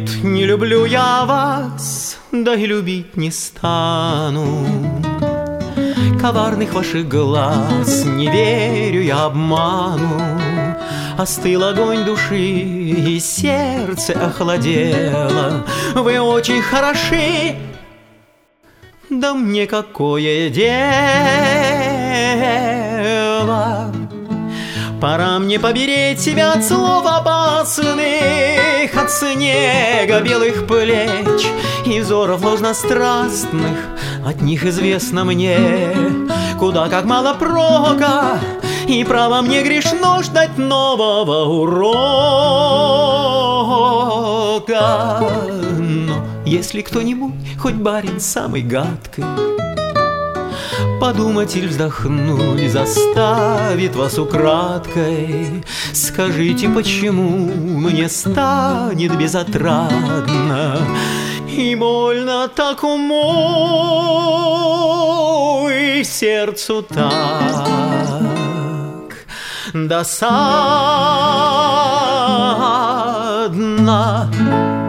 говорит: не люблю я вас, да и любить не стану. Коварных ваших глаз не верю я обману. Остыл огонь души, и сердце охладело. Вы очень хороши, да мне какое дело? Пора мне поберечь себя от слов опасных, от снега белых плеч и взоров ложнострастных. От них известно мне, куда как мало прока, и право мне грешно ждать нового урока. Но если кто-нибудь, хоть барин самый гадкий, подумать или вздохнуть заставит вас украдкой, скажите, почему мне станет безотрадно и больно так уму и сердцу так досадно.